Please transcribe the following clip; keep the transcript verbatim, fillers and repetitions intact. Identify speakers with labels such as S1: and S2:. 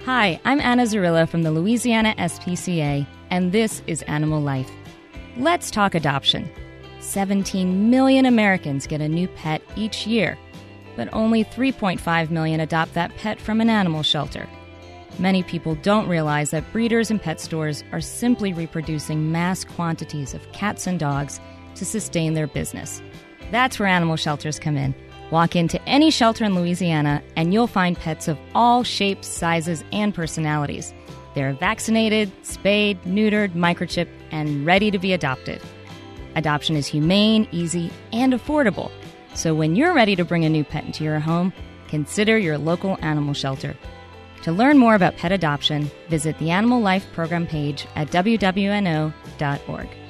S1: Hi, I'm Anna Zarilla from the Louisiana S P C A, and this is Animal Life. Let's talk adoption. seventeen million Americans get a new pet each year, but only three point five million adopt that pet from an animal shelter. Many people don't realize that breeders and pet stores are simply reproducing mass quantities of cats and dogs to sustain their business. That's where animal shelters come in. Walk into any shelter in Louisiana and you'll find pets of all shapes, sizes, and personalities. They're vaccinated, spayed, neutered, microchipped, and ready to be adopted. Adoption is humane, easy, and affordable. So when you're ready to bring a new pet into your home, consider your local animal shelter. To learn more about pet adoption, visit the Animal Life program page at w w n o dot org.